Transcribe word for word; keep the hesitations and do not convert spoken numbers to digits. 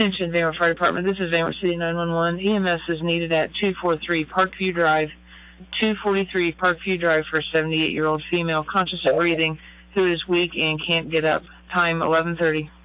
Attention, Van Wert Fire Department. This is Van Wert City nine one one. E M S is needed at two forty-three Parkview Drive, two forty-three Parkview Drive for a seventy-eight-year-old female conscious of breathing who is weak and can't get up. Time eleven thirty.